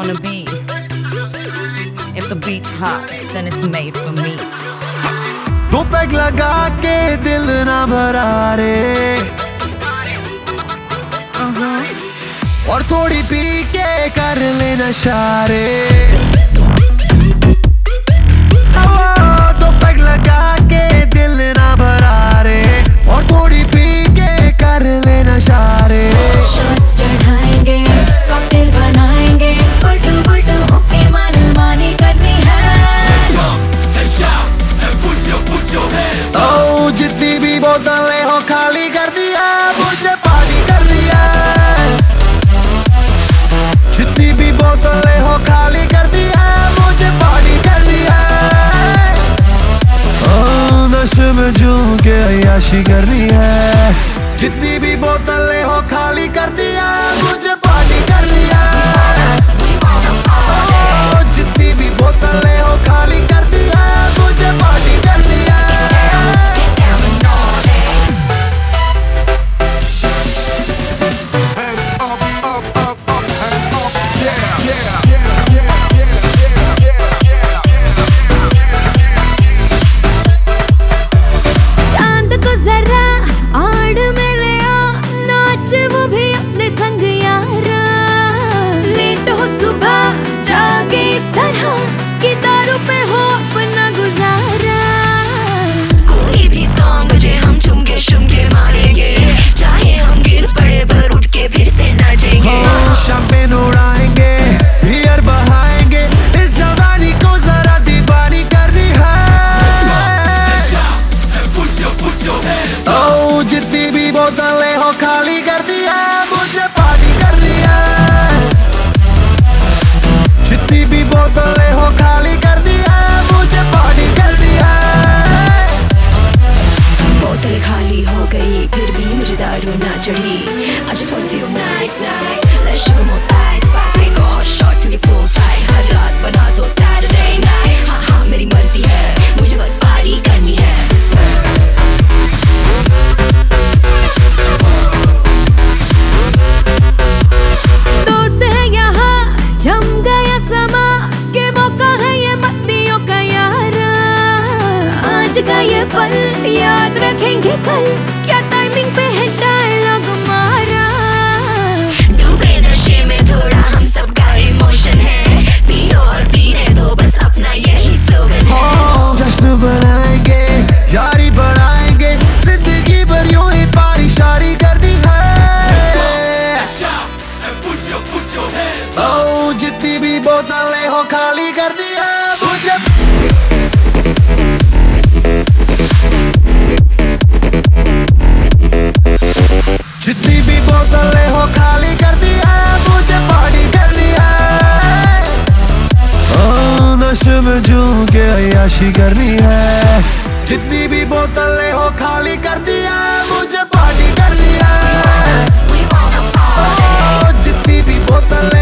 wanna be. If the beat's hot, then it's made for me. दो peg लगा के दिल ना भरा रे, और थोड़ी पी के कर ले नशा रे। दो पैग लगा के दिल ना भरा रे, और थोड़ी पी के कर ले नशा रे। शॉट्स चढ़ाएंगे, कॉकटेल बनाएंगे, उल्टू उल्टू होके मनमानी करनी है। ओ जितनी भी बोतलें हो खाली करनी है, मुझे पार्टी करनी है। जितनी भी बोतलें हो खाली करनी है, मुझे पार्टी करनी है। ओ नशे में झूम के अय्याशी करनी है। जितनी भी बोतलें हो खाली करनी है, मुझे पार्टी करनी है। ओ जितनी भी बोतलें हो खाली करनी है, मुझे पार्टी करनी है। चांद को जरा आड़ में ले आ, नाच वो भी अपने संग यारा। लेट हो सुबह जागे इस तरह कि दारू पे हो अपना गुजारा। कोई भी सॉन्ग बजे हम झुमके शुमके मारेंगे, चाहे हम गिर पड़े पर उठ के फिर से नाचेंगे। शैंपेन उड़ाएंगे, बियर बहाएंगे, इस जवानी को जरा दीवानी करनी है। ओ जितनी भी बोतलें हो खाली करनी है, मुझे पार्टी करनी है। जितनी भी बोतलें हो खाली करनी है, मुझे पार्टी करनी है। बोतल खाली हो गई फिर भी मुझे दारू ना चढ़ी। I just wanna feel nice, nice. Let's sugar more spice, spice. Take a hot shot till we full tight. हर रात बना दो Saturday night. हाँ हाँ मेरी मर्जी है, मुझे बस पार्टी करनी है। दोस्त है यहाँ जम गया समा, के मौका है ये मस्तियों का यारा। आज का ये पल याद रखेंगे कल, क्या टाइमिंग पे है डायलॉग हमारा। डूबे नशे में थोड़ा हम सबका इमोशन है, पियो और पीने दो बस अपना यही स्लोगन है। जश्न बनाएंगे, यारी बढ़ाएंगे, जिंदगी भर यूं ही पारी शारी करनी है। ओ जितनी भी बोतलें हो खाली करनी है, मुझे जितनी भी बोतलें हो खाली करनी है, मुझे पार्टी करनी है। ओ नशे में झूम के अय्याशी करनी है। जितनी भी बोतलें हो खाली करनी है, मुझे पार्टी करनी है। ओ जितनी भी बोतलें